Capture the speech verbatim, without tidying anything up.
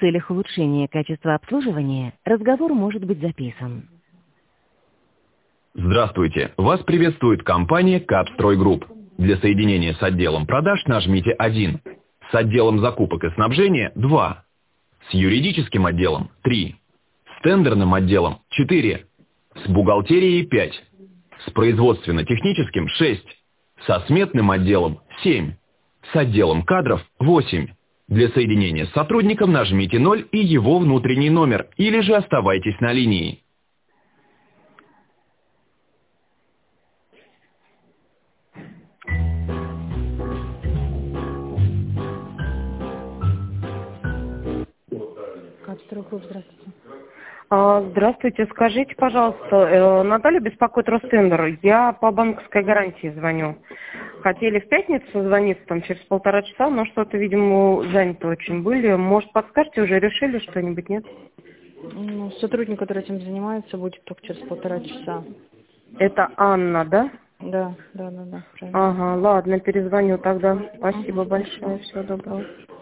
целях улучшения качества обслуживания разговор может быть записан. Здравствуйте! Вас приветствует компания Капстройгрупп. Для соединения с отделом продаж нажмите один. С отделом закупок и снабжения – два. С юридическим отделом – три. С тендерным отделом – четыре. С бухгалтерией – пять. С производственно-техническим – шесть. Со сметным отделом – семь. С отделом кадров – восемь. Для соединения с сотрудником нажмите ноль и его внутренний номер, или же оставайтесь на линии. Капстройгрупп, здравствуйте. А, Здравствуйте, скажите, пожалуйста, э, Наталья беспокоит Ростендер. Я по банковской гарантии звоню. Хотели в пятницу звониться, там через полтора часа, но что-то, видимо, заняты очень были. Может, подскажете, уже решили что-нибудь, нет? Ну, сотрудник, который этим занимается, будет только через полтора часа. Это Анна, да? Да, да, да, да. Правильно. Ага, ладно, перезвоню тогда. Спасибо большое, всего доброго.